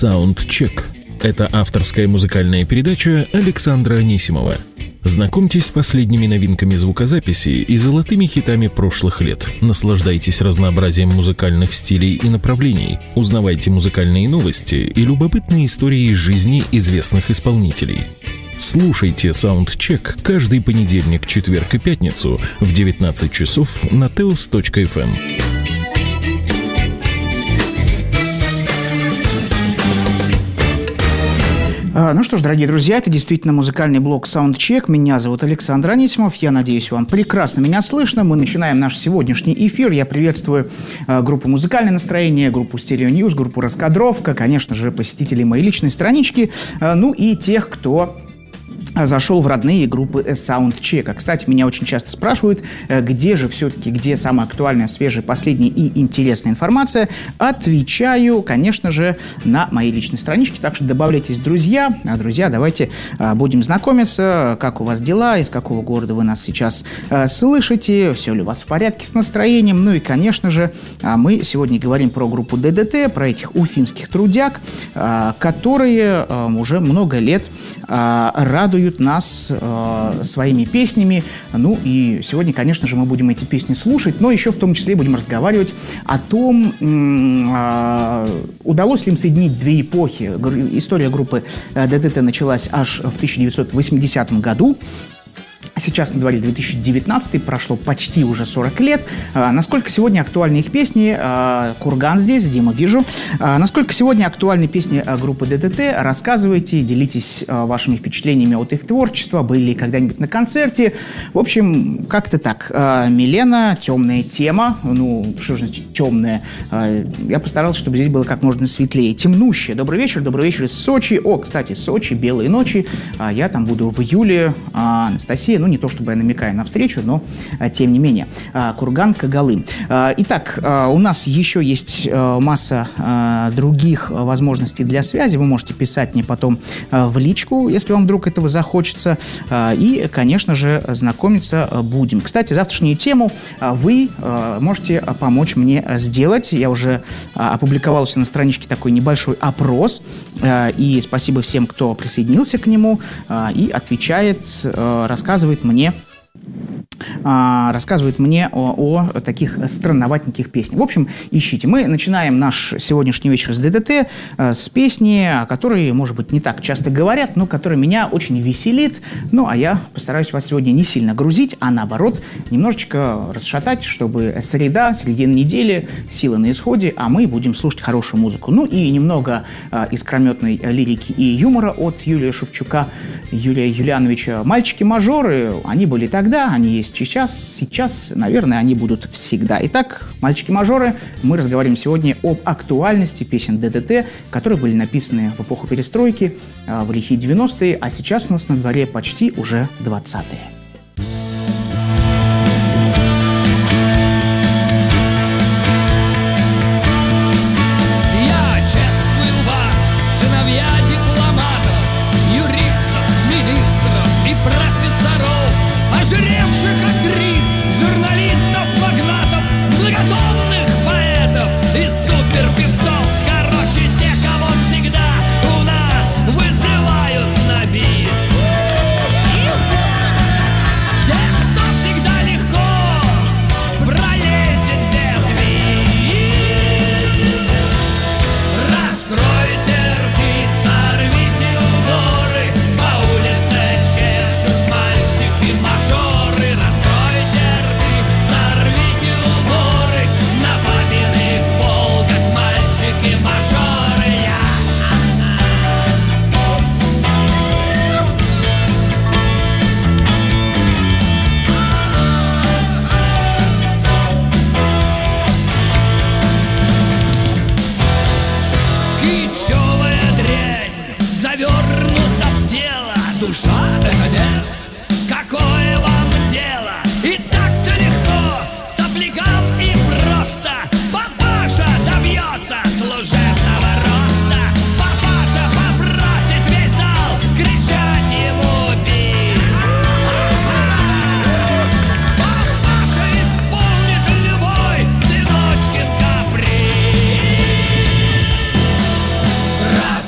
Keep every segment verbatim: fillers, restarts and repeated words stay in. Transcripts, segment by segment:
Саундчек. Это авторская музыкальная передача Александра Анисимова. Знакомьтесь с последними новинками звукозаписи и золотыми хитами прошлых лет. Наслаждайтесь разнообразием музыкальных стилей и направлений. Узнавайте музыкальные новости и любопытные истории из жизни известных исполнителей. Слушайте Саундчек каждый понедельник, четверг и пятницу в девятнадцать часов на теос точка эф эм. Ну что ж, дорогие друзья, это действительно музыкальный блог Soundcheck. Меня зовут Александр Анисимов. Я надеюсь, вам прекрасно меня слышно. Мы начинаем наш сегодняшний эфир. Я приветствую э, группу «Музыкальное настроение», группу «Стерео Ньюс», группу «Раскадровка», конечно же, посетителей моей личной странички, э, ну и тех, кто зашел в родные группы Soundcheck. Кстати, меня очень часто спрашивают, где же все-таки, где самая актуальная, свежая, последняя и интересная информация. Отвечаю, конечно же, на моей личной страничке, так что добавляйтесь, друзья. Друзья, давайте будем знакомиться, как у вас дела, из какого города вы нас сейчас слышите, все ли у вас в порядке с настроением. Ну и, конечно же, мы сегодня говорим про группу ДДТ, про этих уфимских трудяг, которые уже много лет радуют нас э, своими песнями. Ну и сегодня, конечно же, мы будем эти песни слушать, но еще в том числе будем разговаривать о том, э, удалось ли им соединить две эпохи. История группы ДДТ началась аж в тысяча девятьсот восьмидесятом году. Сейчас на дворе две тысячи девятнадцатый, прошло почти уже сорок лет. А, насколько сегодня актуальны их песни? А, Курган здесь, Дима, вижу. А, насколько сегодня актуальны песни группы ДДТ? Рассказывайте, делитесь а, вашими впечатлениями от их творчества. Были ли когда-нибудь на концерте? В общем, как-то так. А, Милена, темная тема. Ну, что же значит темная? А, я постарался, чтобы здесь было как можно светлее. Темнущая. Добрый вечер, добрый вечер из Сочи. О, кстати, Сочи, белые ночи. А, я там буду в июле. А, Анастасия, ну, не то чтобы я намекаю на встречу, но а, тем не менее. А, Курган, Кагалы. А, итак, а, у нас еще есть а, масса а, других возможностей для связи. Вы можете писать мне потом а, в личку, если вам вдруг этого захочется. А, и, конечно же, знакомиться будем. Кстати, завтрашнюю тему а, вы а, можете помочь мне сделать. Я уже а, опубликовал на страничке такой небольшой опрос. А, и спасибо всем, кто присоединился к нему а, и отвечает, а, рассказывает мне а, рассказывает мне о, о таких странноватеньких песнях. В общем, ищите. Мы начинаем наш сегодняшний вечер с ДДТ, а, с песни, о которой, может быть, не так часто говорят, но которая меня очень веселит. Ну, а я постараюсь вас сегодня не сильно грузить, а наоборот, немножечко расшатать, чтобы среда, середина недели, сила на исходе, а мы будем слушать хорошую музыку. Ну, и немного а, искрометной лирики и юмора от Юрия Шевчука, Юрия Юлиановича. «Мальчики-мажоры», они были тогда, они есть сейчас, сейчас, наверное, они будут всегда. Итак, мальчики-мажоры, мы разговариваем сегодня об актуальности песен ДДТ, которые были написаны в эпоху перестройки, в лихие девяностые, а сейчас у нас на дворе почти уже двадцатые. Вызывают на бис. Раз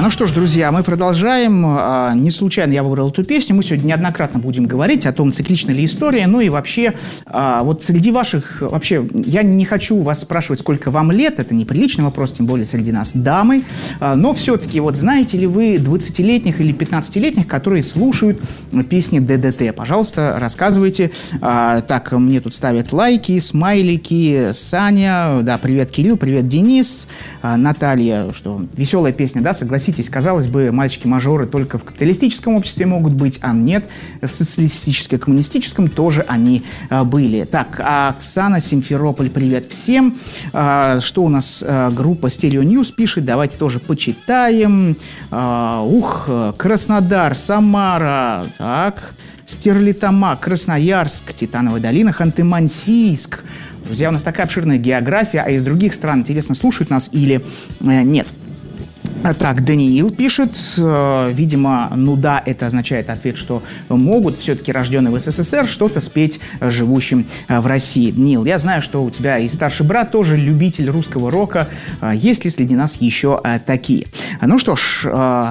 Ну что ж, друзья, мы продолжаем. Не случайно я выбрал эту песню. Мы сегодня неоднократно будем говорить о том, циклична ли история. Ну и вообще, вот среди ваших... Вообще, я не хочу вас спрашивать, сколько вам лет. Это неприличный вопрос, тем более среди нас дамы. Но все-таки, вот знаете ли вы двадцатилетних или пятнадцатилетних, которые слушают песни ДДТ? Пожалуйста, рассказывайте. Так, мне тут ставят лайки, смайлики. Саня, да, привет, Кирилл, привет, Денис. Наталья, что веселая песня, да, согласитесь, казалось бы, мальчики-мажоры только в капиталистическом обществе могут быть, а нет, в социалистическо-коммунистическом тоже они а, были. Так, Оксана, Симферополь, привет всем. А, что у нас а, группа Стерео Ньюс пишет, давайте тоже почитаем. А, ух, Краснодар, Самара, так, Стерлитамак, Красноярск, Титановая долина, Ханты-Мансийск. Друзья, у нас такая обширная география, а из других стран, интересно, слушают нас или э, нет? Так, Даниил пишет, э, видимо, ну да, это означает ответ, что могут все-таки рожденные в СССР что-то спеть живущим э, в России. Даниил, я знаю, что у тебя и старший брат тоже любитель русского рока. Э, есть ли среди нас еще э, такие? Ну что ж... Э,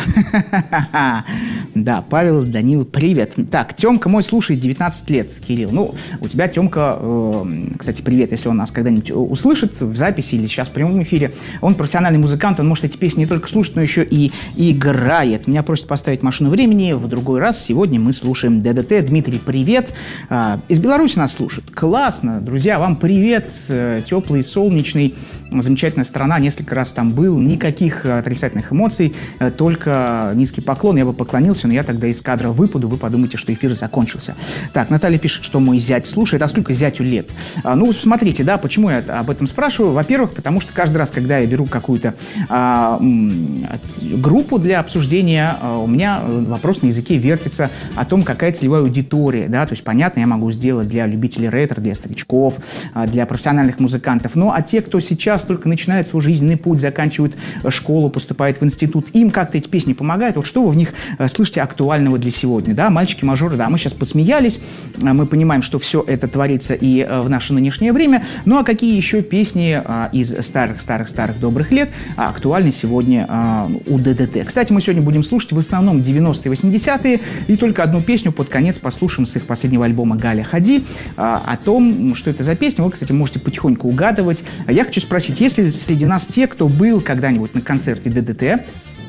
Да, Павел, Данил, привет. Так, Тёмка мой слушает девятнадцать лет, Кирилл. Ну, у тебя, Тёмка, э, кстати, привет, если он нас когда-нибудь услышит в записи или сейчас в прямом эфире. Он профессиональный музыкант, он может эти песни не только слушать, но еще и играет. Меня просят поставить машину времени в другой раз. Сегодня мы слушаем ДДТ. Дмитрий, привет. Э, из Беларуси нас слушают. Классно, друзья, вам привет. Теплый, солнечный, замечательная страна. Несколько раз там был. Никаких отрицательных эмоций, только низкий поклон, я бы поклонился, но я тогда из кадра выпаду, вы подумаете, что эфир закончился. Так, Наталья пишет, что мой зять слушает. А сколько зятю лет? А, ну, смотрите, да, почему я об этом спрашиваю? Во-первых, потому что каждый раз, когда я беру какую-то а, м, группу для обсуждения, а, у меня вопрос на языке вертится о том, какая целевая аудитория, да, то есть, понятно, я могу сделать для любителей ретро, для старичков, а, для профессиональных музыкантов, ну, а те, кто сейчас только начинает свой жизненный путь, заканчивает школу, поступает в институт, им как-то эти песни помогают. Вот что вы в них э, слышите актуального для сегодня, да, мальчики-мажоры, да, мы сейчас посмеялись, э, мы понимаем, что все это творится и э, в наше нынешнее время, ну, а какие еще песни э, из старых-старых-старых добрых лет э, актуальны сегодня э, у ДДТ? Кстати, мы сегодня будем слушать в основном девяностые и восьмидесятые, и только одну песню под конец послушаем с их последнего альбома «Галя, ходи», э, о том, что это за песня, вы, кстати, можете потихоньку угадывать. Я хочу спросить, есть ли среди нас те, кто был когда-нибудь на концерте ДДТ?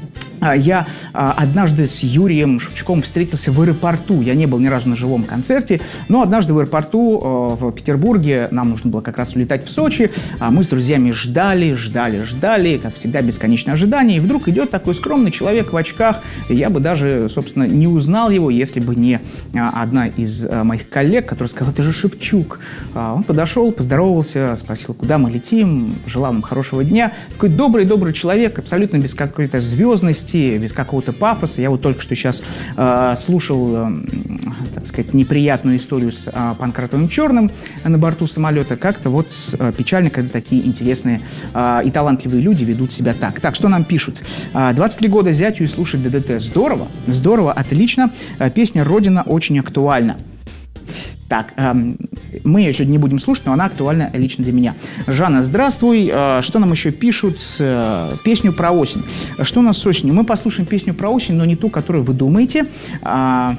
Я а, однажды с Юрием Шевчуком встретился в аэропорту. Я не был ни разу на живом концерте, но однажды в аэропорту а, в Петербурге, нам нужно было как раз улетать в Сочи, а мы с друзьями ждали, ждали, ждали, как всегда, бесконечное ожидание. И вдруг идет такой скромный человек в очках. И я бы даже, собственно, не узнал его, если бы не а, одна из а, моих коллег, которая сказала, это же Шевчук. А, он подошел, поздоровался, спросил, куда мы летим, желал нам хорошего дня. Такой добрый-добрый человек, абсолютно без какой-то звездности, без какого-то пафоса. Я вот только что сейчас э, слушал, э, так сказать, неприятную историю с э, Панкратовым Черным на борту самолета. Как-то вот э, печально, когда такие интересные э, и талантливые люди ведут себя так. Так, что нам пишут? Э, двадцать три года зятю и слушать ДДТ. Здорово, здорово, отлично. Э, песня «Родина» очень актуальна. Так, эм, мы ее сегодня не будем слушать, но она актуальна лично для меня. Жанна, здравствуй. Э, что нам еще пишут? Э, песню про осень. Что у нас с осенью? Мы послушаем песню про осень, но не ту, которую вы думаете. Э,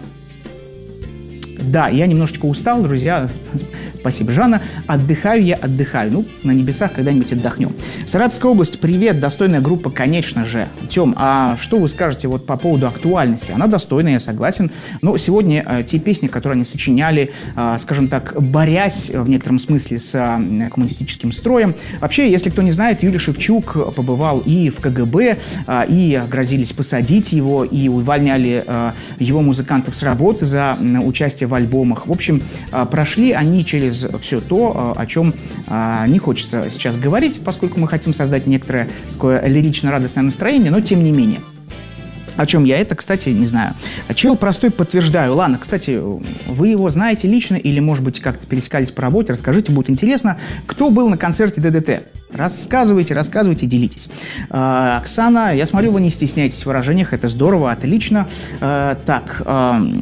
да, я немножечко устал, друзья. Спасибо, Жанна. Отдыхаю я, отдыхаю. Ну, на небесах когда-нибудь отдохнем. Саратовская область, привет. Достойная группа, конечно же. Тем, а что вы скажете вот по поводу актуальности? Она достойная, я согласен. Но сегодня э, те песни, которые они сочиняли, э, скажем так, борясь в некотором смысле с э, коммунистическим строем. Вообще, если кто не знает, Юрий Шевчук побывал и в ка гэ бэ, э, и грозились посадить его, и увольняли э, его музыкантов с работы за э, участие в альбомах. В общем, э, прошли они через все то, о чем а, не хочется сейчас говорить, поскольку мы хотим создать некоторое такое лирично-радостное настроение, но тем не менее. О чем я это, кстати, не знаю. Чел простой, подтверждаю. Ладно, кстати, вы его знаете лично или, может быть, как-то пересекались по работе, расскажите, будет интересно, кто был на концерте ДДТ. Рассказывайте, рассказывайте, делитесь. А, Оксана, я смотрю, вы не стесняетесь в выражениях, это здорово, отлично. А, так, а,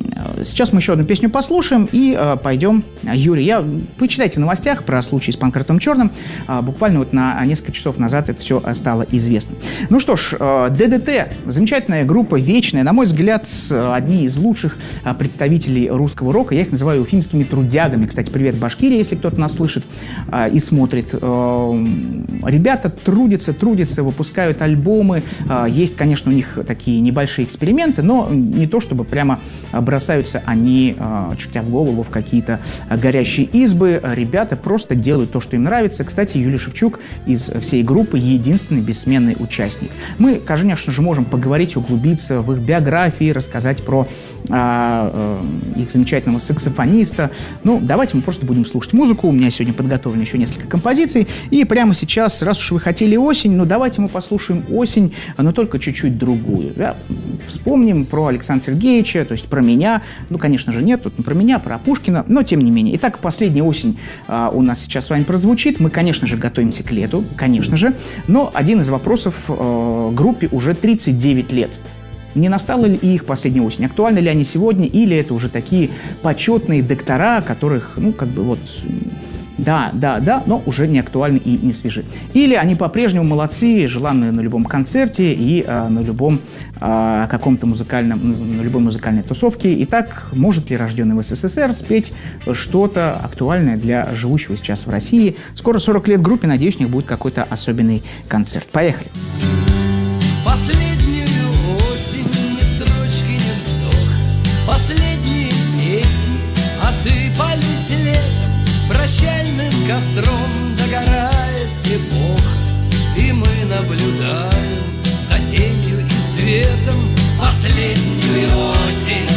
Сейчас мы еще одну песню послушаем и э, пойдем. Юрий, я, почитайте в новостях про случай с Панкратом Черным. Э, буквально вот на несколько часов назад это все стало известно. Ну что ж, э, ДДТ, замечательная группа, вечная, на мой взгляд, одни из лучших э, представителей русского рока. Я их называю уфимскими трудягами. Кстати, привет Башкирии, если кто-то нас слышит э, и смотрит. Э, ребята трудятся, трудятся, выпускают альбомы. Э, есть, конечно, у них такие небольшие эксперименты, но не то, чтобы прямо бросаются они, чертя в голову, в какие-то горящие избы. Ребята просто делают то, что им нравится. Кстати, Юлий Шевчук из всей группы единственный бессменный участник. Мы, конечно же, можем поговорить, углубиться в их биографии, рассказать про а, а, их замечательного саксофониста. Ну, давайте мы просто будем слушать музыку. У меня сегодня подготовлено еще несколько композиций. И прямо сейчас, раз уж вы хотели осень, ну, давайте мы послушаем осень, но только чуть-чуть другую. Да? Вспомним про Александра Сергеевича, то есть про меня. Ну, конечно же, нет, тут не про меня, про Пушкина, но тем не менее. Итак, последняя осень а, у нас сейчас с вами прозвучит. Мы, конечно же, готовимся к лету, конечно же. Но один из вопросов а, группе уже тридцать девять лет. Не настала ли их последняя осень? Актуальны ли они сегодня? Или это уже такие почетные доктора, которых, ну, как бы вот... Да, да, да, но уже не актуальны и не свежи. Или они по-прежнему молодцы, желанны на любом концерте и э, на любом э, каком-то музыкальном, на любой музыкальной тусовке. Итак, может ли рожденный в СССР спеть что-то актуальное для живущего сейчас в России? Скоро сорок лет группе, надеюсь, у них будет какой-то особенный концерт. Поехали! Последнюю осень ни строчки, ни вздоха. Последние песни осыпались летом. Прощальным костром догорает эпоха, и мы наблюдаем за тенью и светом последнюю осень.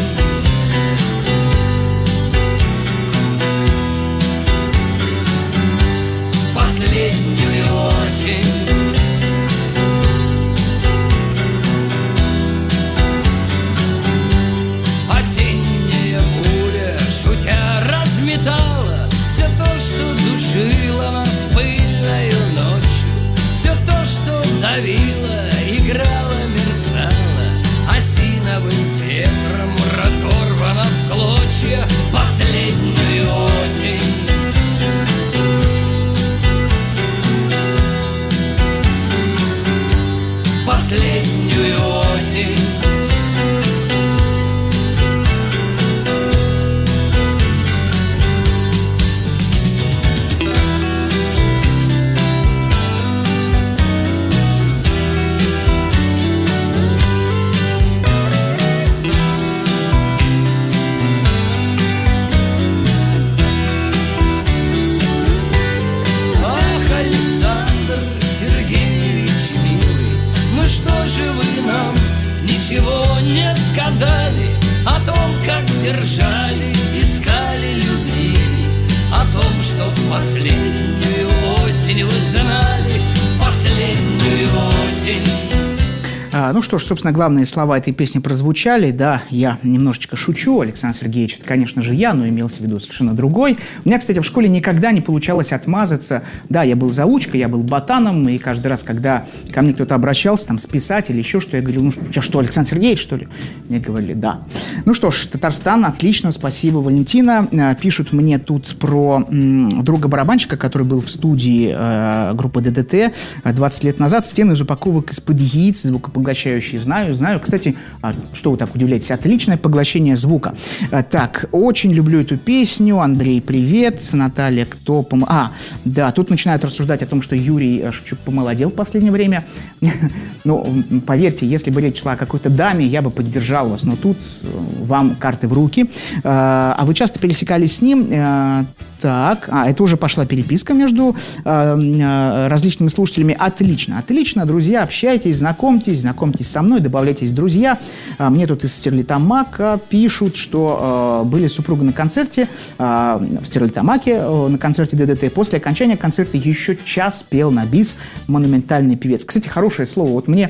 Последнюю осень. Осенняя буря, шутя, разметала все то, что душило нас пыльною ночью, все то, что давило, играло, мерцало, осиновым ветром разорвано в клочья последнюю осень. Последнюю осень. Ничего не сказали о том, как держали, искали, любили, о том, что в последнюю осень вы знали, последнюю осень. А, ну что ж, собственно, главные слова этой песни прозвучали. Да, я немножечко шучу. Александр Сергеевич, это, конечно же, я, но имелся в виду совершенно другой. У меня, кстати, в школе никогда не получалось отмазаться. Да, я был заучкой, я был ботаном, и каждый раз, когда ко мне кто-то обращался, там, списать или еще что, я говорил, ну что, у тебя что, Александр Сергеевич, что ли? Мне говорили, да. Ну что ж, Татарстан, отлично, спасибо, Валентина. Пишут мне тут про м, друга-барабанщика, который был в студии э, группы ДДТ двадцать лет назад. Стены из упаковок из-под яиц, звукопоглощающие. Знаю, знаю. Кстати, что вы так удивляетесь? Отличное поглощение звука. Так, очень люблю эту песню. Андрей, привет. Наталья, кто пом... А, да, тут начинают рассуждать о том, что Юрий Шевчук помолодел в последнее время. Ну, поверьте, если бы речь шла о какой-то даме, я бы поддержал вас. Но тут вам карты в руки. А вы часто пересекались с ним? Так, а, это уже пошла переписка между различными слушателями. Отлично, отлично, друзья, общайтесь, знакомьтесь, знакомьтесь со мной, добавляйтесь в друзья. Мне тут из Стерлитамака пишут, что э, были супруги на концерте э, в Стерлитамаке, э, на концерте ДДТ. После окончания концерта еще час пел на бис монументальный певец. Кстати, хорошее слово. Вот мне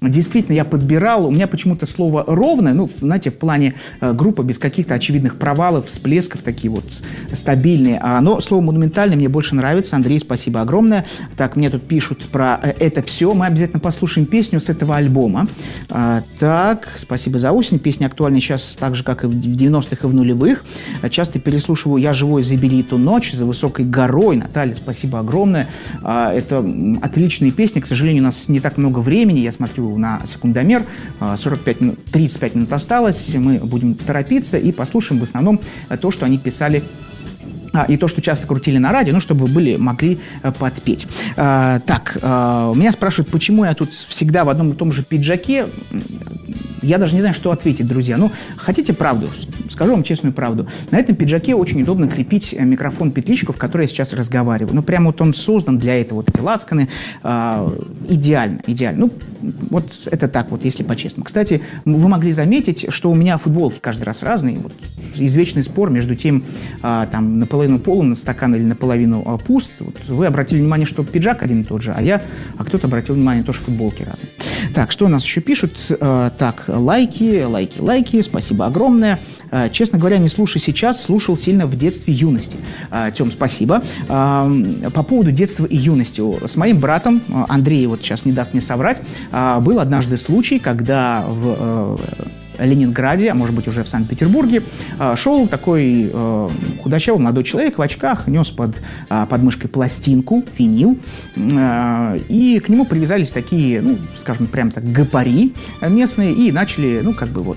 действительно я подбирал, у меня почему-то слово «ровное», ну, знаете, в плане э, группы без каких-то очевидных провалов, всплесков, такие вот стабильные. А, но слово «монументальный» мне больше нравится. Андрей, спасибо огромное. Так, мне тут пишут про э, «Это все». Мы обязательно послушаем песню с этого альбома. А, так, спасибо за осень. Песня актуальна сейчас так же, как и в девяностых и в нулевых. Часто переслушиваю «Я живой, забери эту ночь» «За высокой горой». Наталья, спасибо огромное. А, это отличные песни. К сожалению, у нас не так много времени. Я смотрю на секундомер. сорок пять минут, тридцать пять минут осталось. Мы будем торопиться и послушаем в основном то, что они писали, и то, что часто крутили на радио, ну, чтобы вы были, могли подпеть. А, так, а, меня спрашивают, почему я тут всегда в одном и том же пиджаке. Я даже не знаю, что ответить, друзья. Ну, хотите правду? Скажу вам честную правду. На этом пиджаке очень удобно крепить микрофон-петличку, в которой я сейчас разговариваю. Ну, прямо вот он создан для этого. Вот эти лацканы. Э, идеально, идеально. Ну, вот это так вот, если по-честному. Кстати, вы могли заметить, что у меня футболки каждый раз разные. Вот, извечный спор между тем, э, там, наполовину полон стакан или наполовину э, пуст. Вот, вы обратили внимание, что пиджак один и тот же, а я, а кто-то обратил внимание, тоже футболки разные. Так, что у нас еще пишут? Э, так, лайки, лайки, лайки. Спасибо огромное. Честно говоря, не слушай сейчас, слушал сильно в детстве и юности. Тем, спасибо. По поводу детства и юности. С моим братом, Андрей вот сейчас не даст мне соврать, был однажды случай, когда в Ленинграде, а может быть уже в Санкт-Петербурге, шел такой худощавый молодой человек в очках, нес под подмышкой пластинку, винил, и к нему привязались такие, ну, скажем, прям так, гопари местные, и начали, ну, как бы вот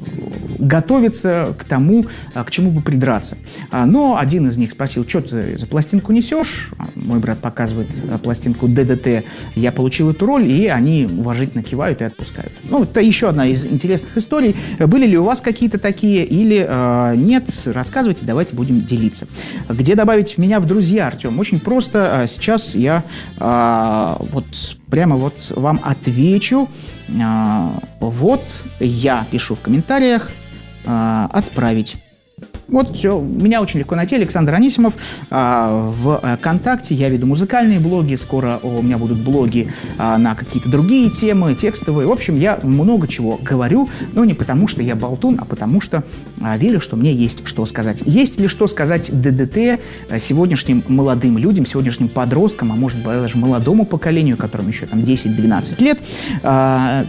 готовиться к тому, к чему бы придраться. Но один из них спросил, что ты за пластинку несешь? Мой брат показывает пластинку ДДТ. Я получил эту роль, и они уважительно кивают и отпускают. Ну, это еще одна из интересных историй. Были ли у вас какие-то такие или э, нет? Рассказывайте, давайте будем делиться. Где добавить меня в друзья, Артем? Очень просто. Сейчас я э, вот прямо вот вам отвечу. Э, вот я пишу в комментариях отправить. Вот все. Меня очень легко найти. Александр Анисимов. А, в ВКонтакте я веду музыкальные блоги. Скоро у меня будут блоги а, на какие-то другие темы, текстовые. В общем, я много чего говорю, но не потому, что я болтун, а потому что а, верю, что мне есть что сказать. Есть ли что сказать ДДТ сегодняшним молодым людям, сегодняшним подросткам, а может быть даже молодому поколению, которым еще там десять-двенадцать лет. А,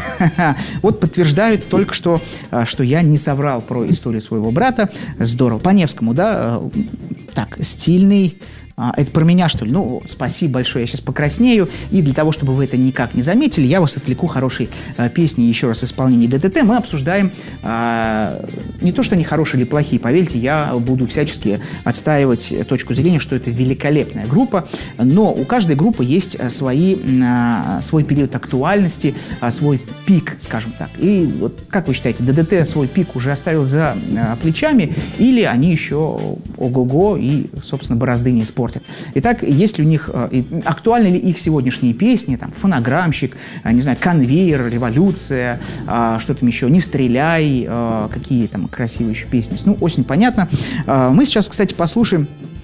вот подтверждают только что, что я не соврал про историю своего брата. Здорово. По Невскому, да? Так, стильный. Это про меня, что ли? Ну, спасибо большое, я сейчас покраснею. И для того, чтобы вы это никак не заметили, я вас отвлеку хорошей э, песней еще раз в исполнении ДДТ. Мы обсуждаем э, не то, что они хорошие или плохие, поверьте, я буду всячески отстаивать точку зрения, что это великолепная группа, но у каждой группы есть свои, э, свой период актуальности, э, свой пик, скажем так. И вот как вы считаете, ДДТ свой пик уже оставил за э, плечами, или они еще ого-го и, собственно, борозды не испортят? Итак, есть ли у них, актуальны ли их сегодняшние песни, там, «Фонограммщик», не знаю, «Конвейер», «Революция», что там еще, «Не стреляй», какие там красивые еще песни. Ну, «Осень», понятно. Мы сейчас, кстати, послушаем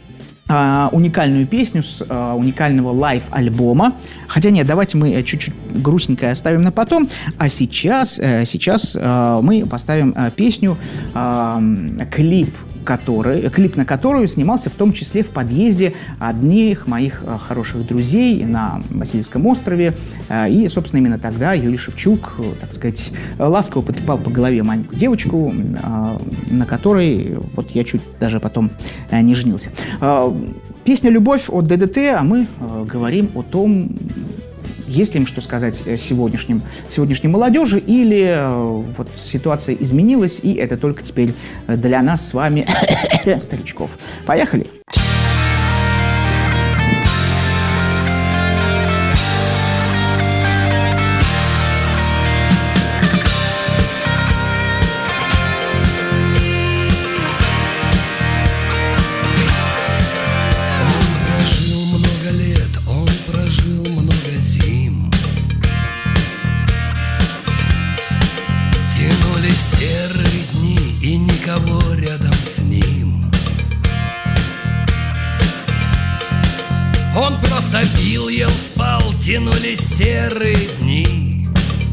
уникальную песню с уникального лайв-альбома. Хотя нет, давайте мы чуть-чуть грустненькое оставим на потом. А сейчас, сейчас мы поставим песню, клип, который, клип на которую снимался в том числе в подъезде одних моих э, хороших друзей на Васильевском острове. Э, и, собственно, именно тогда Юрий Шевчук, э, так сказать, ласково потрепал по голове маленькую девочку, э, на которой вот я чуть даже потом э, не женился. Э, песня «Любовь» от ДДТ, а мы э, говорим о том, есть ли им что сказать сегодняшним, сегодняшней молодежи, или э, вот ситуация изменилась, и это только теперь для нас с вами, старичков. Поехали! Он просто пил, ел, спал, тянулись серые дни.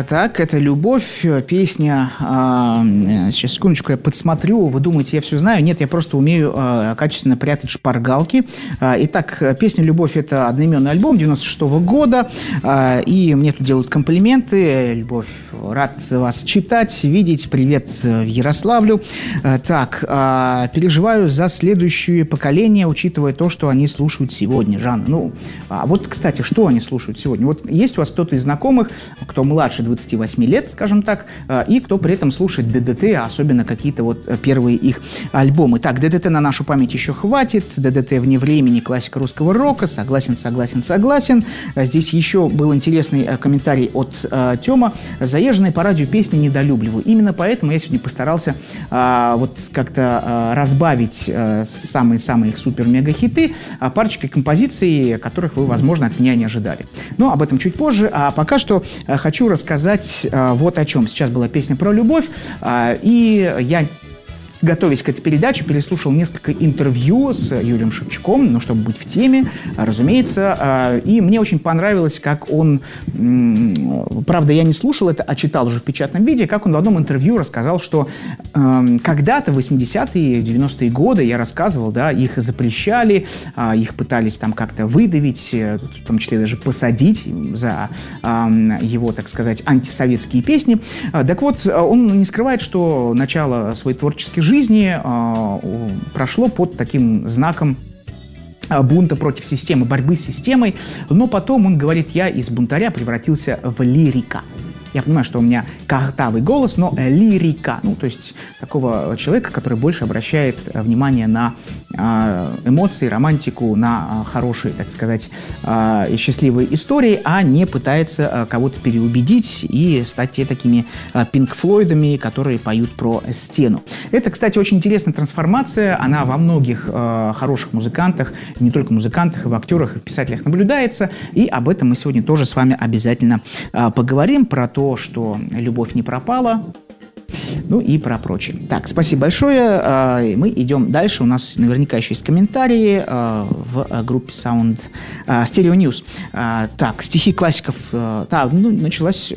Так, это «Любовь», песня. Сейчас, секундочку, я подсмотрю. Вы думаете, я все знаю? Нет, я просто умею качественно прятать шпаргалки. Итак, песня «Любовь» — это одноименный альбом девяносто шестого года. И мне тут делают комплименты. Любовь, рад вас читать, видеть. Привет в Ярославлю. Так, переживаю за следующее поколение, учитывая то, что они слушают сегодня. Жанна, ну, а вот, кстати, что они слушают сегодня? Вот есть у вас кто-то из знакомых, кто младше двадцати восьми лет, скажем так, и кто при этом слушает ДДТ, особенно какие-то вот первые их альбомы. Так, ДДТ на нашу память еще хватит. ДДТ вне времени, классика русского рока. Согласен, согласен, согласен. Здесь еще был интересный комментарий от э, Тёма. Заезженные по радио песни недолюбливаю. Именно поэтому я сегодня постарался э, вот как-то э, разбавить э, самые-самые их супер-мега-хиты э, парочкой композиций, которых вы, возможно, от меня не ожидали. Но об этом чуть позже. А пока что э, хочу рассказать э, вот о чем. Сейчас была песня про любовь, э, и я, готовясь к этой передаче, переслушал несколько интервью с Юрием Шевчуком, ну, чтобы быть в теме, разумеется. И мне очень понравилось, как он, правда, я не слушал это, а читал уже в печатном виде, как он в одном интервью рассказал, что э, когда-то в восьмидесятые, девяностые годы, я рассказывал, да, их запрещали, э, их пытались там как-то выдавить, э, в том числе даже посадить за э, его, так сказать, антисоветские песни. Э, так вот, он не скрывает, что начало своей творческой жизни жизни э, прошло под таким знаком бунта против системы, борьбы с системой, но потом он говорит: я из бунтаря превратился в лирика. Я понимаю, что у меня картавый голос, но лирика, ну, то есть такого человека, который больше обращает внимание на э, эмоции, романтику, на э, хорошие, так сказать, э, и счастливые истории, а не пытается э, кого-то переубедить и стать те такими э, пинк-флойдами, которые поют про стену. Это, кстати, очень интересная трансформация, она во многих э, хороших музыкантах, не только музыкантах, и в актерах, и в писателях наблюдается, и об этом мы сегодня тоже с вами обязательно э, поговорим, про то, что любовь не пропала, ну и про прочее. Так, спасибо большое. Мы идем дальше. У нас наверняка еще есть комментарии в группе Sound Stereo News. Так, стихи классиков. Да, ну, началась...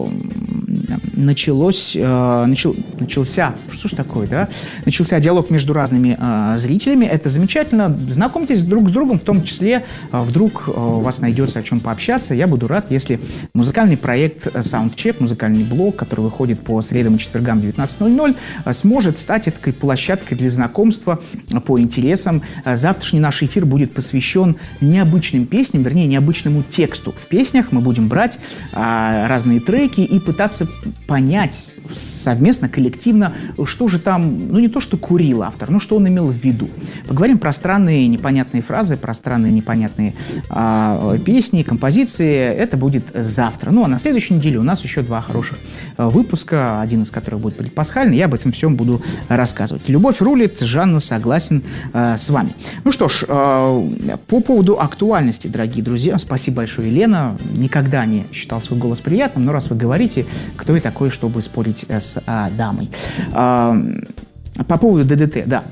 Началось, э, начал, начался, что ж такое, да? Начался диалог между разными э, зрителями. Это замечательно. Знакомьтесь друг с другом, в том числе э, вдруг э, у вас найдется о чем пообщаться. Я буду рад, если музыкальный проект Soundcheck, музыкальный блог, который выходит по средам и четвергам в девятнадцать ноль ноль, э, сможет стать этой площадкой для знакомства по интересам. Э, завтрашний наш эфир будет посвящен необычным песням, вернее, необычному тексту. В песнях мы будем брать э, разные треки и пытаться понять совместно, коллективно, что же там, ну не то, что курил автор, но что он имел в виду. Поговорим про странные непонятные фразы, про странные непонятные э, песни, композиции. Это будет завтра. Ну а на следующей неделе у нас еще два хороших э, выпуска, один из которых будет предпасхальный. Я об этом всем буду рассказывать. Любовь рулит, Жанна, согласен э, с вами. Ну что ж, э, по поводу актуальности, дорогие друзья, спасибо большое, Елена. Никогда не считал свой голос приятным, но раз вы говорите, кто я такой, чтобы спорить с а, дамой. А, по поводу ДДТ, да.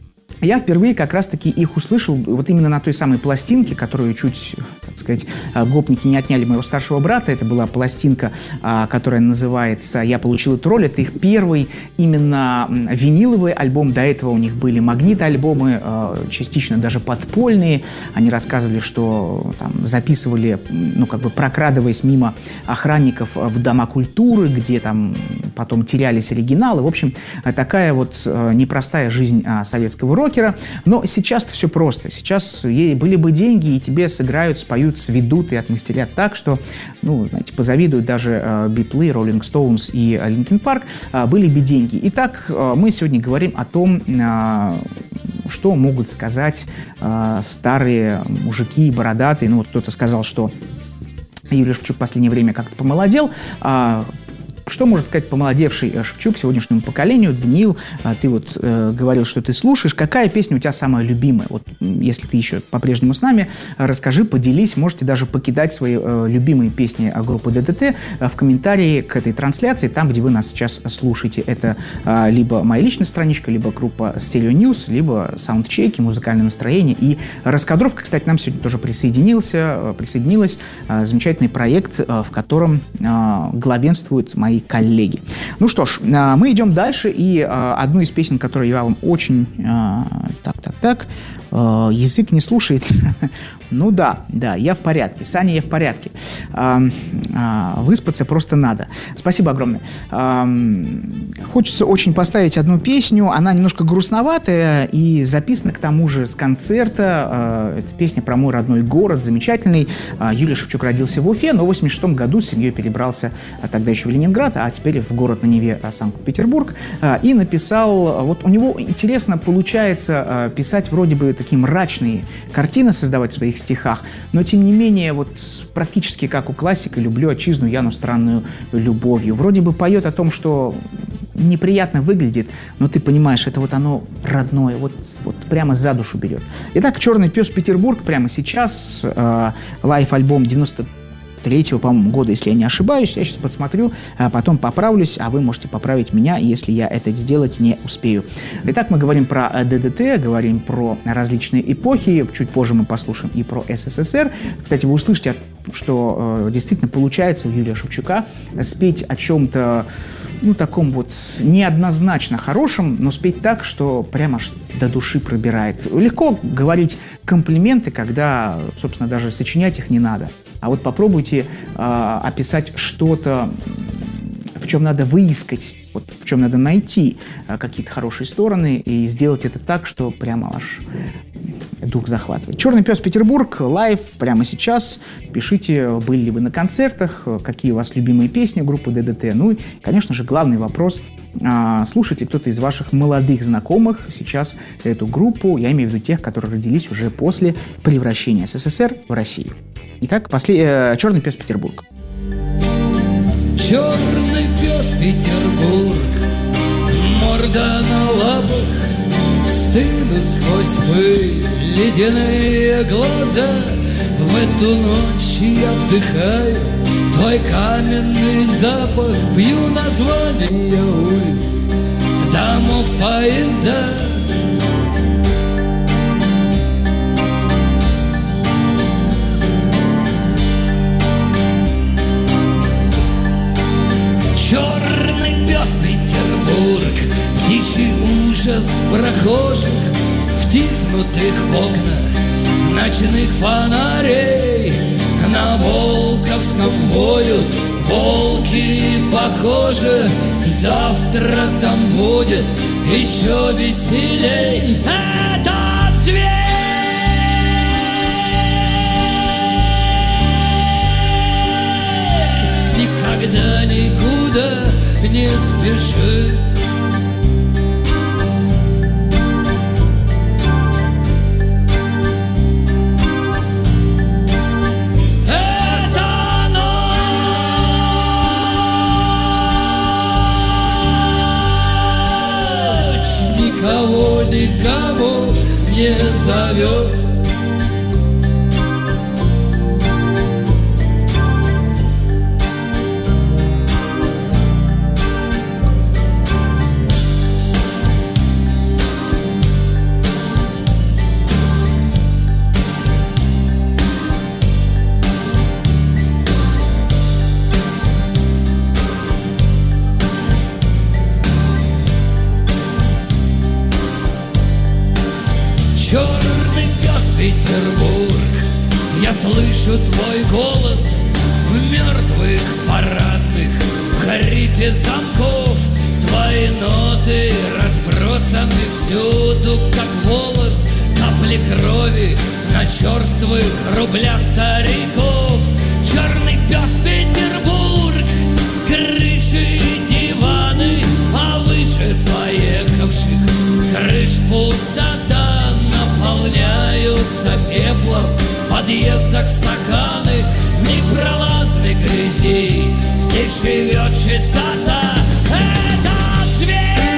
Я впервые как раз-таки их услышал вот именно на той самой пластинке, которую чуть, так сказать, гопники не отняли моего старшего брата. Это была пластинка, которая называется «Я получил эту роль». Это их первый именно виниловый альбом. До этого у них были магнит-альбомы, частично даже подпольные. Они рассказывали, что там записывали, ну, как бы прокрадываясь мимо охранников в дома культуры, где там потом терялись оригиналы. В общем, такая вот непростая жизнь советского рока. Но сейчас-то все просто. Сейчас были бы деньги, и тебе сыграют, споют, сведут и отмастерят так, что, ну, знаете, позавидуют даже э, Битлы, Роллинг Стоунс и Линкин Парк. Э, были бы деньги. Итак, э, мы сегодня говорим о том, э, что могут сказать э, старые мужики, бородатые. Ну, вот кто-то сказал, что Юрий Шевчук в последнее время как-то помолодел. Э, что может сказать помолодевший Шевчук сегодняшнему поколению? Даниил, ты вот э, говорил, что ты слушаешь. Какая песня у тебя самая любимая? Вот если ты еще по-прежнему с нами, расскажи, поделись. Можете даже покидать свои э, любимые песни группы ДДТ э, в комментарии к этой трансляции, там, где вы нас сейчас слушаете. Это э, либо моя личная страничка, либо группа Stereo News, либо саундчеки, музыкальное настроение и раскадровка. Кстати, нам сегодня тоже присоединился, присоединилась э, замечательный проект, э, в котором э, главенствуют мои коллеги. Ну что ж, э, мы идем дальше, и э, одну из песен, которую я вам очень... Э, так, так, так... Э, язык не слушает. Ну да, да, я в порядке. Саня, я в порядке. А, а, выспаться просто надо. Спасибо огромное. А, хочется очень поставить одну песню. Она немножко грустноватая и записана, к тому же, с концерта. А, это песня про мой родной город, замечательный. А, Юлий Шевчук родился в Уфе, но в восемьдесят шестом году с семьей перебрался а, тогда еще в Ленинград, а теперь в город на Неве, а, Санкт-Петербург. А, и написал... Вот у него интересно получается а, писать вроде бы такие мрачные картины, создавать в своих стихах, но тем не менее вот практически как у классика «Люблю отчизну Яну странную любовью». Вроде бы поет о том, что неприятно выглядит, но ты понимаешь, это вот оно родное, вот, вот прямо за душу берет. Итак, «Черный пес Петербург» прямо сейчас, э, лайв-альбом девяносто третьего, по-моему, года, если я не ошибаюсь. Я сейчас подсмотрю, а потом поправлюсь, а вы можете поправить меня, если я это сделать не успею. Итак, мы говорим про ДДТ, говорим про различные эпохи. Чуть позже мы послушаем и про СССР. Кстати, вы услышите, что э, действительно получается у Юлия Шевчука спеть о чем-то, ну, таком вот неоднозначно хорошем, но спеть так, что прямо аж до души пробирает. Легко говорить комплименты, когда, собственно, даже сочинять их не надо. А вот попробуйте э, описать что-то, в чем надо выискать, вот, в чем надо найти э, какие-то хорошие стороны и сделать это так, что прямо аж дух захватывает. «Черный пес Петербург», лайв прямо сейчас. Пишите, были ли вы на концертах, какие у вас любимые песни группы ДДТ. Ну и, конечно же, главный вопрос, э, слушает ли кто-то из ваших молодых знакомых сейчас эту группу, я имею в виду тех, которые родились уже после превращения СССР в Россию. Итак, после... э, «Черный пес Петербург». Черный пес Петербург, морда на лапах, стынут сквозь пыль ледяные глаза. В эту ночь я вдыхаю твой каменный запах, пью названия улиц, домов, поезда. Черный пес Петербург, птичий ужас прохожих, втиснутых в окна ночных фонарей. На Волковском воют волки, похоже, завтра там будет еще веселей. Этот зверь никогда никуда не спешит. Это ночь никого никому не зовет. Черный пес Петербург, я слышу твой голос в мертвых парадных, в хрипе замков. Твои ноты разбросаны всюду, как волос, капли крови на черствых рублях стариков. Черный пес Петербург, крыши и диваны, а выше поехавших крыш пустота. Наполняются пеплом в подъездах стаканы, в непролазной грязи здесь живет чистота. Это зверь.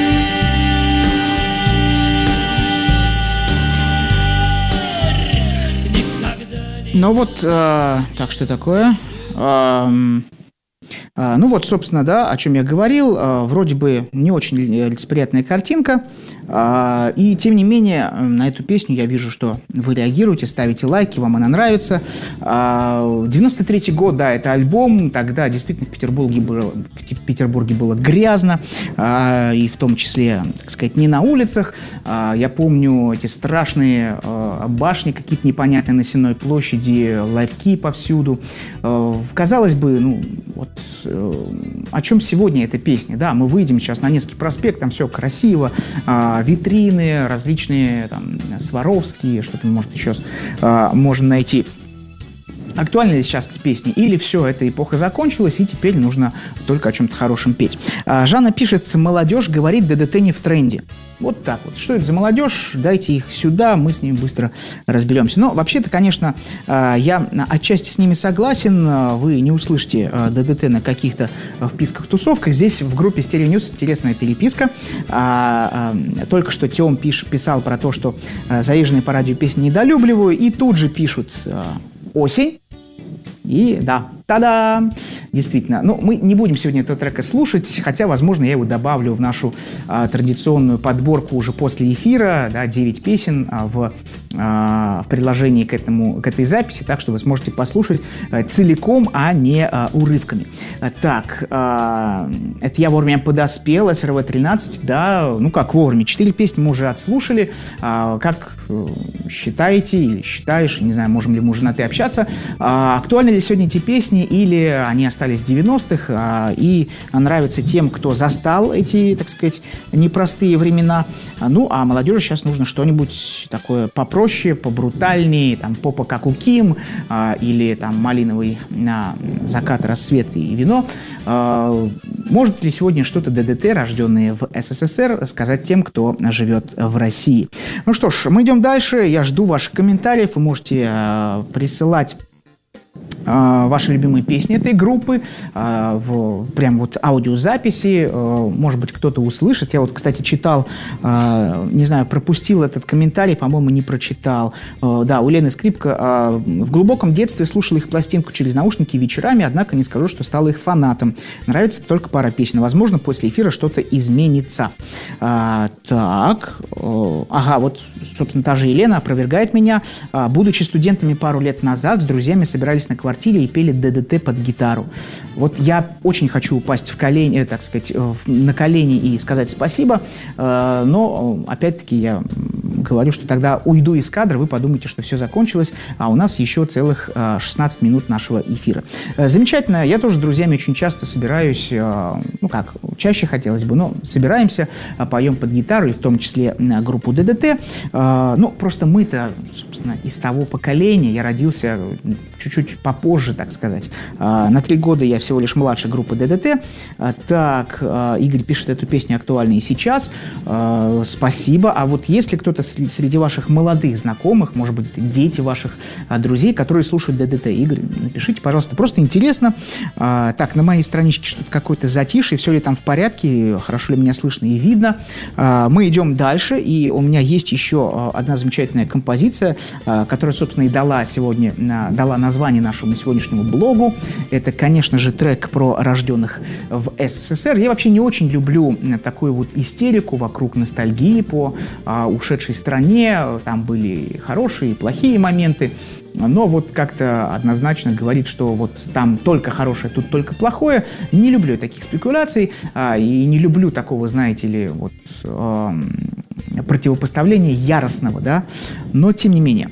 Никогда не... Ну вот, э, так что такое? Эм... Ну вот, собственно, да, о чем я говорил. Вроде бы не очень лицеприятная картинка. И, тем не менее, на эту песню я вижу, что вы реагируете, ставите лайки, вам она нравится. девяносто третий год, да, это альбом. Тогда действительно в Петербурге было, в Петербурге было грязно. И в том числе, так сказать, не на улицах. Я помню эти страшные башни какие-то непонятные на Сенной площади, ларьки повсюду. Казалось бы, ну, вот о чем сегодня эта песня? Да, мы выйдем сейчас на Невский проспект, там все красиво, а, витрины различные, там, Сваровские, что-то, может, еще а, можно найти. Актуальны ли сейчас эти песни? Или все, эта эпоха закончилась, и теперь нужно только о чем-то хорошем петь? А, Жанна пишет: молодежь говорит, ДДТ не в тренде. Вот так вот. Что это за молодежь? Дайте их сюда, мы с ними быстро разберемся. Но вообще-то, конечно, я отчасти с ними согласен. Вы не услышите ДДТ на каких-то вписках, тусовках. Здесь в группе Stereo News интересная переписка. Только что Тём пиш, писал про то, что заезженные по радио песни недолюбливаю, и тут же пишут «Осень». И да, та-да! Действительно. Ну, мы не будем сегодня этого трека слушать, хотя, возможно, я его добавлю в нашу а, традиционную подборку уже после эфира, да, девять песен а, в, а, в приложении к, этому, к этой записи, так что вы сможете послушать а, целиком, а не а, урывками. А, так, а, это я вовремя подоспел, эс эр вэ тринадцать, да, ну как вовремя, четыре песни мы уже отслушали, а, как считаете или считаешь, не знаю, можем ли мы уже на «ты» общаться, а, актуальны ли сегодня эти песни, или они остались в девяностых а, и нравятся тем, кто застал эти, так сказать, непростые времена. Ну, а молодежи сейчас нужно что-нибудь такое попроще, побрутальнее, там, попа как у Ким, а, или там малиновый на закат, рассвет и вино. А, может ли сегодня что-то ДДТ, рожденные в эс эс эс эр, сказать тем, кто живет в России? Ну что ж, мы идем дальше. Я жду ваших комментариев. Вы можете а, присылать ваши любимые песни этой группы, в прям вот аудиозаписи, может быть, кто-то услышит. Я вот, кстати, читал, не знаю, пропустил этот комментарий, по-моему, не прочитал. Да, у Лены Скрипка. В глубоком детстве слушал их пластинку через наушники вечерами, однако не скажу, что стал их фанатом. Нравится только пара песен. Возможно, после эфира что-то изменится. Так, ага, вот, собственно, та же Елена опровергает меня. Будучи студентами пару лет назад, с друзьями собирались на квартире и пели ДДТ под гитару. Вот я очень хочу упасть в колени, так сказать, на колени и сказать спасибо, но, опять-таки, я говорю, что тогда уйду из кадра, вы подумаете, что все закончилось, а у нас еще целых шестнадцать минут нашего эфира. Замечательно, я тоже с друзьями очень часто собираюсь, ну как, чаще хотелось бы, но собираемся, поем под гитару, и в том числе группу ДДТ. Ну, просто мы-то, собственно, из того поколения, я родился чуть-чуть попозже, так сказать. На три года я всего лишь младше группы ДДТ. Так, Игорь пишет, эту песню актуальна и сейчас. Спасибо. А вот если кто-то среди ваших молодых знакомых, может быть, дети ваших друзей, которые слушают ДДТ, Игорь, напишите, пожалуйста. Просто интересно. Так, на моей страничке что-то какое-то затишье, все ли там в порядке, хорошо ли меня слышно и видно. Мы идем дальше, и у меня есть еще одна замечательная композиция, которая, собственно, и дала сегодня, дала название нашему сегодняшнему блогу. Это, конечно же, трек про рожденных в эс эс эс эр. Я вообще не очень люблю такую вот истерику вокруг ностальгии по а, ушедшей стране. Там были хорошие и плохие моменты. Но вот как-то однозначно говорить, что вот там только хорошее, тут только плохое. Не люблю таких спекуляций. А, и не люблю такого, знаете ли, вот а, противопоставления яростного, да. Но тем не менее.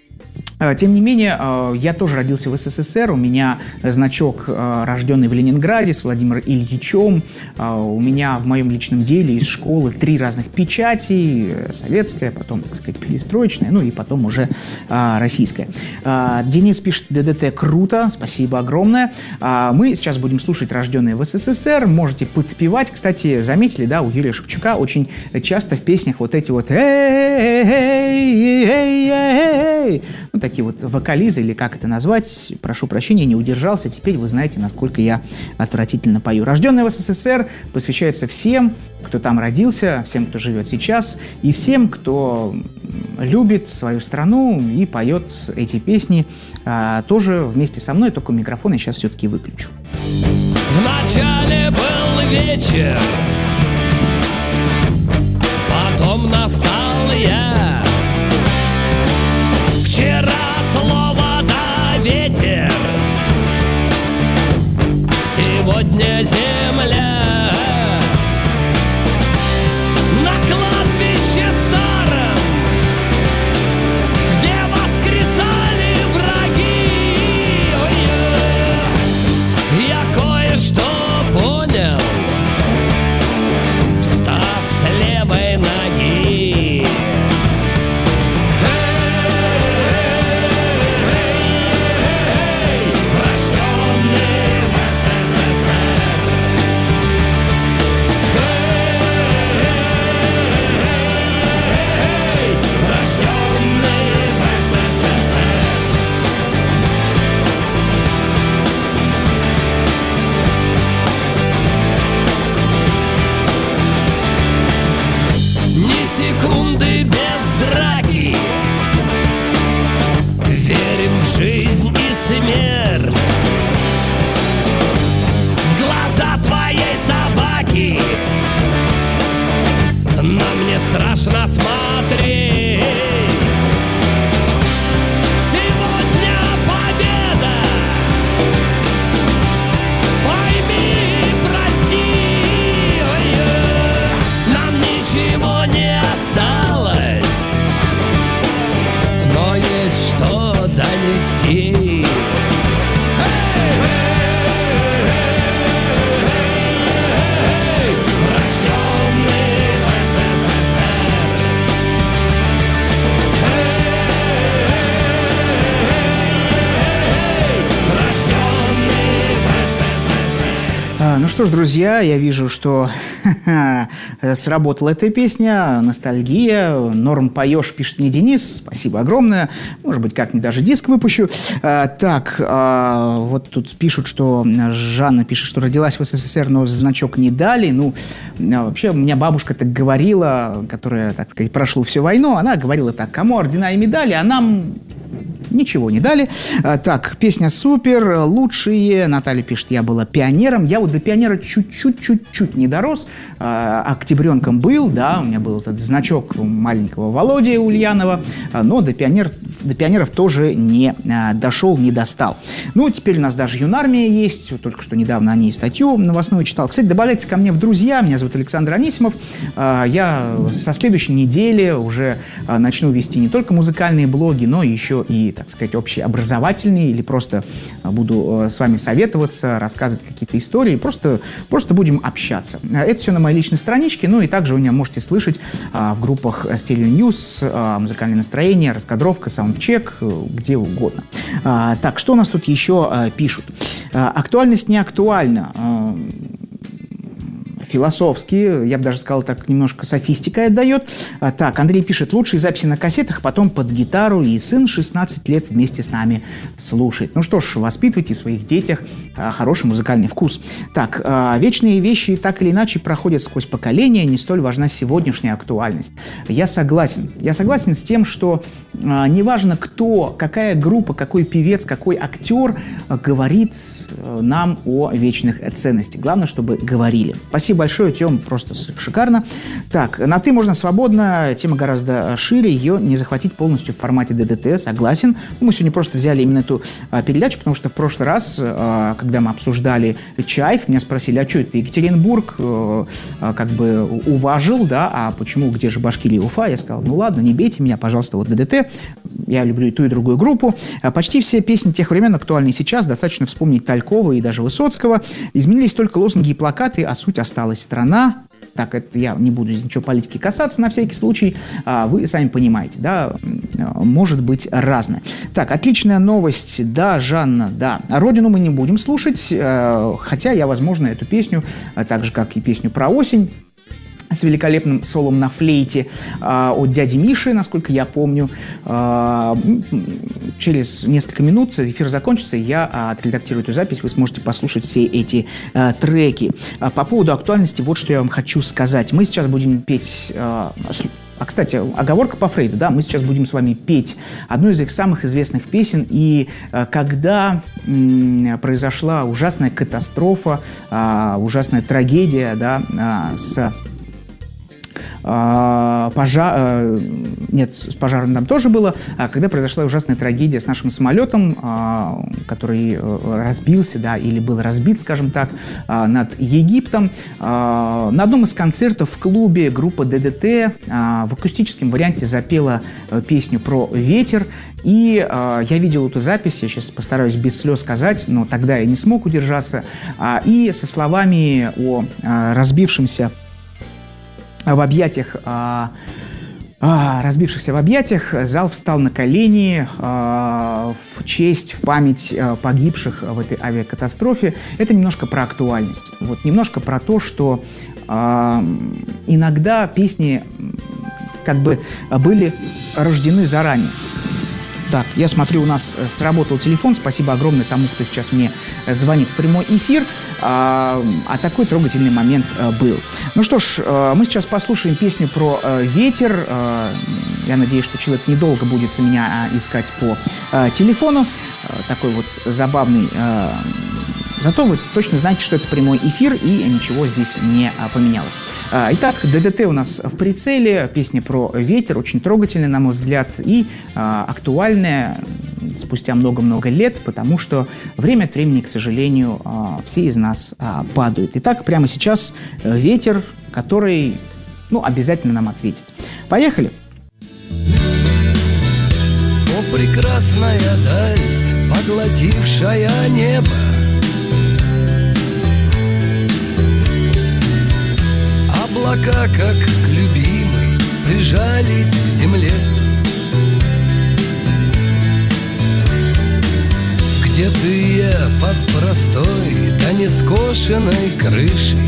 Тем не менее, я тоже родился в эс эс эс эр, у меня значок, рожденный в Ленинграде, с Владимиром Ильичем, у меня в моем личном деле из школы три разных печати, советская, потом, так сказать, перестроечная, ну и потом уже российская. Денис пишет, ДДТ круто, спасибо огромное. Мы сейчас будем слушать рожденные в эс эс эс эр, можете подпевать. Кстати, заметили, да, у Юрия Шевчука очень часто в песнях вот эти вот «эй-эй-эй-эй-эй-эй», ну, такие вот вокализы, или как это назвать, прошу прощения, не удержался. Теперь вы знаете, насколько я отвратительно пою. «Рожденный в СССР» посвящается всем, кто там родился, всем, кто живет сейчас, и всем, кто любит свою страну и поет эти песни а, тоже вместе со мной, только микрофон я сейчас все-таки выключу. Вначале был вечер, потом настал я. Вчера слово да ветер, сегодня земля. На кладбище старом, где воскресали враги, ой-ой, я кое-что понял, встав с левой ноги. Секунды без драки, верим в жизнь и смерть. В глаза твоей собаки на мне страшно смотреть. Сегодня победа, пойми, прости, ой-ой. Нам ничего не осталось, но есть что донести. Рожденный в СССР, рожденный в СССР. А, ну что ж, друзья, я вижу, что сработала эта песня, ностальгия. Норм поешь, пишет мне Денис. Спасибо огромное. Может быть, как-нибудь даже диск выпущу. А, так, а, вот тут пишут, что Жанна пишет, что родилась в СССР, но значок не дали. Ну, вообще, у меня бабушка так говорила, которая, так сказать, прошла всю войну. Она говорила так: кому ордена и медали, а нам ничего не дали. А, так, песня супер, лучшие. Наталья пишет, я была пионером. Я вот до пионера чуть-чуть-чуть-чуть не дорос. А, октябренком был, да, у меня был этот значок маленького Володи Ульянова, а, но до, пионер, до пионеров тоже не а, дошел, не достал. Ну, теперь у нас даже юнармия есть. Вот только что недавно о ней статью новостную читал. Кстати, добавляйтесь ко мне в друзья. Меня зовут Александр Анисимов. А, я со следующей недели уже а, начну вести не только музыкальные блоги, но еще и, так сказать, общеобразовательные, или просто буду с вами советоваться, рассказывать какие-то истории, просто, просто будем общаться. Это все на моей личной страничке, ну и также вы меня можете слышать а, в группах Stereo News, а, музыкальное настроение, раскадровка, саундчек, где угодно. А, так, что у нас тут еще а, пишут? А, актуальность не актуальна. А, философски, я бы даже сказал, так немножко софистикой отдает. А, так, Андрей пишет, лучшие записи на кассетах, потом под гитару, и сын шестнадцать лет вместе с нами слушает. Ну что ж, воспитывайте в своих детях а, хороший музыкальный вкус. Так, а, вечные вещи так или иначе проходят сквозь поколения, не столь важна сегодняшняя актуальность. Я согласен. Я согласен с тем, что а, неважно кто, какая группа, какой певец, какой актер а, говорит а, нам о вечных ценностях. Главное, чтобы говорили. Спасибо большое, Тём, просто шикарно. Так, на «ты» можно свободно, тема гораздо шире, ее не захватить полностью в формате ДДТ, согласен. Мы сегодня просто взяли именно эту а, передачу, потому что в прошлый раз, а, когда мы обсуждали Чайф, меня спросили, а что это Екатеринбург а, а, как бы уважил, да, а почему, где же Башкирия и Уфа? Я сказал, ну ладно, не бейте меня, пожалуйста, вот ДДТ, я люблю и ту, и другую группу. А, почти все песни тех времен актуальны сейчас, достаточно вспомнить Талькова и даже Высоцкого. Изменились только лозунги и плакаты, а суть осталась. Страна, так, это я не буду ничего политики касаться на всякий случай, а, вы сами понимаете, да, может быть разное. Так, отличная новость, да, Жанна, да, «Родину» мы не будем слушать, хотя я, возможно, эту песню, так же, как и песню про осень, с великолепным солом на флейте э, от дяди Миши, насколько я помню. Э, через несколько минут эфир закончится, и я э, отредактирую эту запись, вы сможете послушать все эти э, треки. Э, по поводу актуальности, вот что я вам хочу сказать. Мы сейчас будем петь... Э, А, кстати, оговорка по Фрейду, да, мы сейчас будем с вами петь одну из их самых известных песен, и э, когда м, произошла ужасная катастрофа, э, ужасная трагедия, да, э, с... Пожар, нет, с пожаром там тоже было, когда произошла ужасная трагедия с нашим самолетом, который разбился, да, или был разбит, скажем так, над Египтом. На одном из концертов в клубе группа ДДТ в акустическом варианте запела песню про ветер, и я видел эту запись, я сейчас постараюсь без слез сказать, но тогда я не смог удержаться, и со словами о разбившемся в объятиях, а, а, разбившихся в объятиях, зал встал на колени а, в честь, в память а, погибших в этой авиакатастрофе. Это немножко про актуальность. Вот, немножко про то, что а, иногда песни как бы были рождены заранее. Так, я смотрю, у нас сработал телефон. Спасибо огромное тому, кто сейчас мне звонит в прямой эфир. А, а такой трогательный момент а, был. Ну что ж, а, мы сейчас послушаем песню про а, ветер. А, я надеюсь, что человек недолго будет меня а, искать по а, телефону. А, такой вот забавный... А, Зато вы точно знаете, что это прямой эфир, и ничего здесь не а, поменялось. А, итак, ДДТ у нас в прицеле, песня про ветер, очень трогательная, на мой взгляд, и а, актуальная спустя много-много лет, потому что время от времени, к сожалению, а, все из нас а, падают. Итак, прямо сейчас ветер, который, ну, обязательно нам ответит. Поехали! О, прекрасная даль, поглотившая небо, облака, как к любимой, прижались к земле. Где ты я под простой, да не скошенной крышей?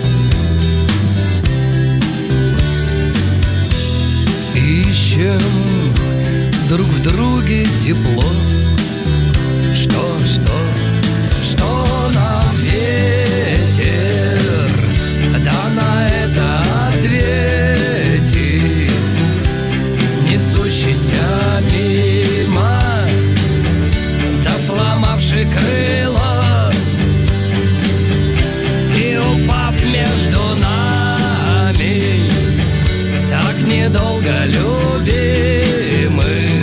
Ищем друг в друге тепло. Что, что, что нам ветер, да на это ответит, несущийся мимо, да сломавший крыло, и упав между нами, так недолго любимых,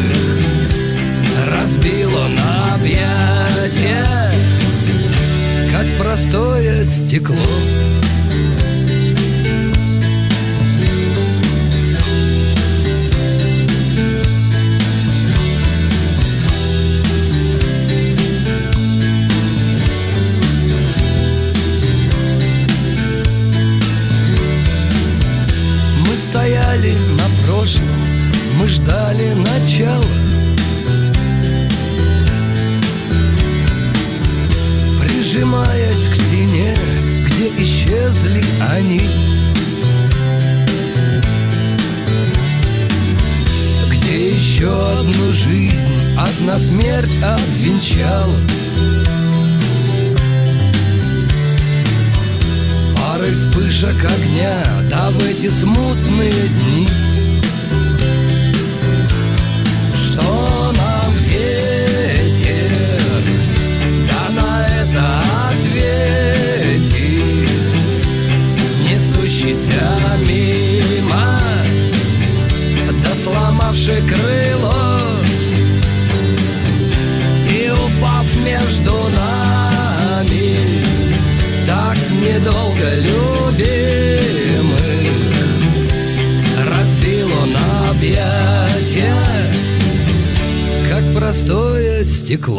разбил он объятия, как простое стекло. Стояли на прошлом, мы ждали начала, прижимаясь к стене, где исчезли они, где еще одну жизнь одна смерть обвенчала. Пары вспышек огня, да в эти смутные дни, что нам ветер, да на это ответит, несущийся мимо, да сломавший крыло, и упав между нами, так недолго любимых, разбил он объятия, как простое стекло.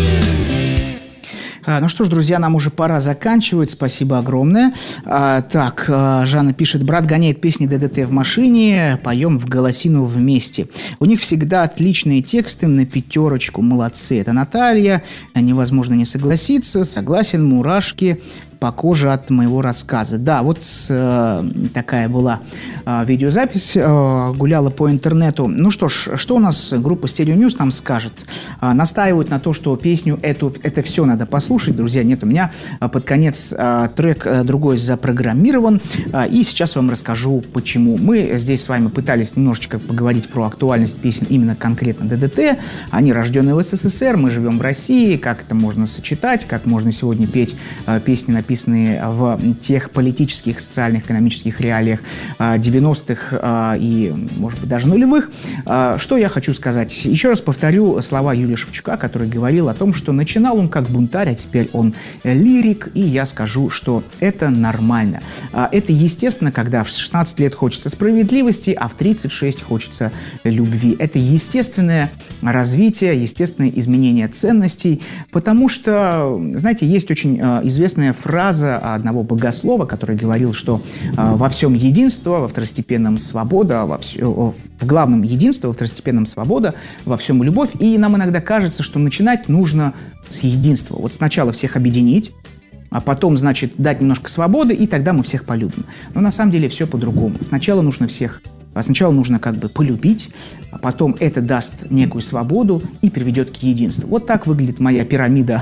А, ну что ж, друзья, нам уже пора заканчивать. Спасибо огромное. А, так, а, Жанна пишет: брат гоняет песни ДДТ в машине, поем в голосину вместе. У них всегда отличные тексты на пятерочку. Молодцы. Это Наталья. Невозможно не согласиться. Согласен, мурашки по коже от моего рассказа. Да, вот э, такая была э, видеозапись, э, гуляла по интернету. Ну что ж, что у нас группа Stereo News нам скажет? Э, настаивают на то, что песню эту, это все надо послушать. Друзья, нет, у меня э, под конец э, трек э, другой запрограммирован. Э, и сейчас вам расскажу, почему. Мы здесь с вами пытались немножечко поговорить про актуальность песен именно конкретно ДДТ. Они рожденные в СССР, мы живем в России. Как это можно сочетать, как можно сегодня петь э, песни, написанные в тех политических, социальных, экономических реалиях э, девяностых э, и, может быть, даже нулевых. Э, что я хочу сказать? Еще раз повторю слова Юрия Шевчука, который говорил о том, что начинал он как бунтарь, а теперь он лирик, и я скажу, что это нормально. Э, это естественно, когда в шестнадцать лет хочется справедливости, а в тридцать шесть хочется любви. Это естественное развитие, естественное изменение ценностей, потому что, знаете, есть очень э, известная фраза одного богослова, который говорил, что э, во всем единство, во второстепенном свобода, во вс... в главном единство, во второстепенном свобода, во всем любовь. И нам иногда кажется, что начинать нужно с единства. Вот сначала всех объединить, а потом, значит, дать немножко свободы, и тогда мы всех полюбим. Но на самом деле все по-другому. Сначала нужно всех Сначала нужно как бы полюбить, а потом это даст некую свободу и приведет к единству. Вот так выглядит моя пирамида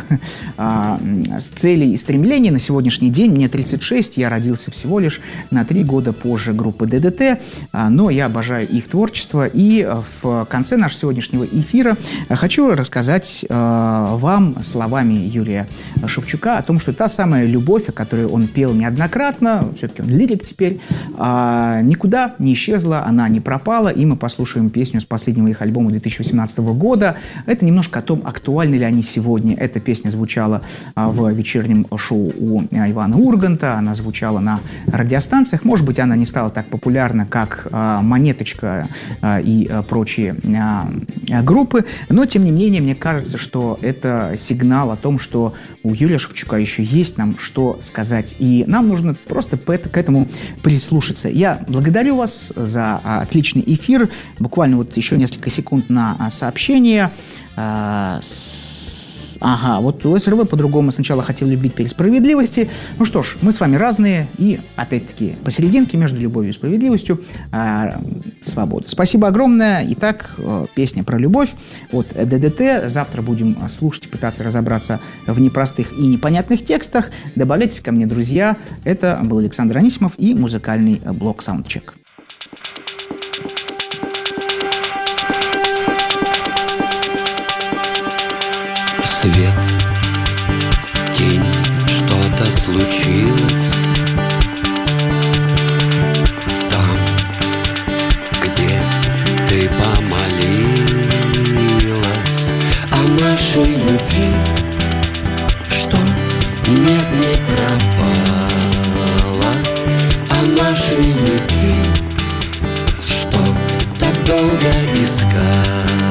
а, целей и стремлений на сегодняшний день. Мне тридцать шесть, я родился всего лишь на три года позже группы ДДТ, а, но я обожаю их творчество. И в конце нашего сегодняшнего эфира хочу рассказать а, вам словами Юрия Шевчука о том, что та самая любовь, о которой он пел неоднократно, все-таки он лирик теперь, а, никуда не исчезла, она не пропала, и мы послушаем песню с последнего их альбома две тысячи восемнадцатого года. Это немножко о том, актуальны ли они сегодня. Эта песня звучала а, в вечернем шоу у а, Ивана Урганта, она звучала на радиостанциях. Может быть, она не стала так популярна, как а, «Монеточка» а, и а, прочие а, а, группы, но, тем не менее, мне кажется, что это сигнал о том, что у Юрия Шевчука еще есть нам что сказать, и нам нужно просто к этому прислушаться. Я благодарю вас за отличный эфир. Буквально вот еще несколько секунд на сообщение. Ага, вот у СРВ по-другому сначала хотел любить перед справедливости. Ну что ж, мы с вами разные, и опять-таки посерединке между любовью и справедливостью э, свобода. Спасибо огромное. Итак, э, песня про любовь от ДДТ. Завтра будем слушать и пытаться разобраться в непростых и непонятных текстах. Добавляйтесь ко мне, друзья. Это был Александр Анисимов и музыкальный блог «Саундчек». Свет, тень, что-то случилось там, где ты помолилась о нашей любви, что нет, не пропала, о нашей любви, что так долго искала.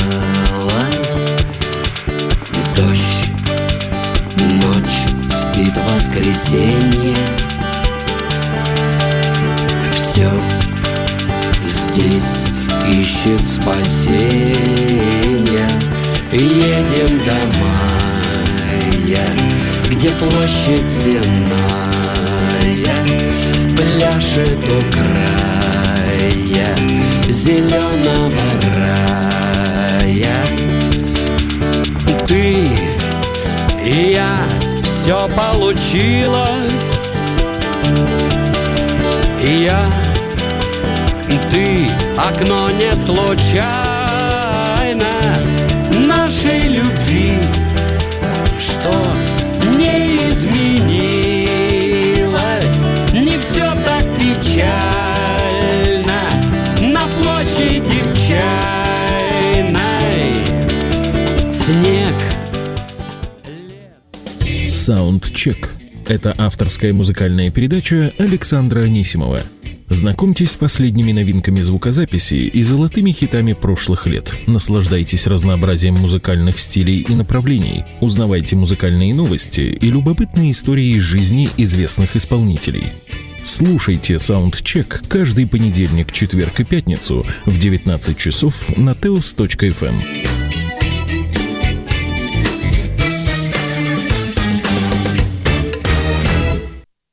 Дождь, ночь, спит воскресенье. Все здесь ищет спасения. Едем до мая, где площадь сенная пляшет у края зеленого рая. Ты и я, все получилось. И я, ты, окно не случайно нашей любви, что не изменилось. Не все так печально на площади в чайной. Снег. Саундчек. Это авторская музыкальная передача Александра Анисимова. Знакомьтесь с последними новинками звукозаписи и золотыми хитами прошлых лет. Наслаждайтесь разнообразием музыкальных стилей и направлений. Узнавайте музыкальные новости и любопытные истории из жизни известных исполнителей. Слушайте Саундчек каждый понедельник, четверг и пятницу в девятнадцать часов на теос точка эф эм.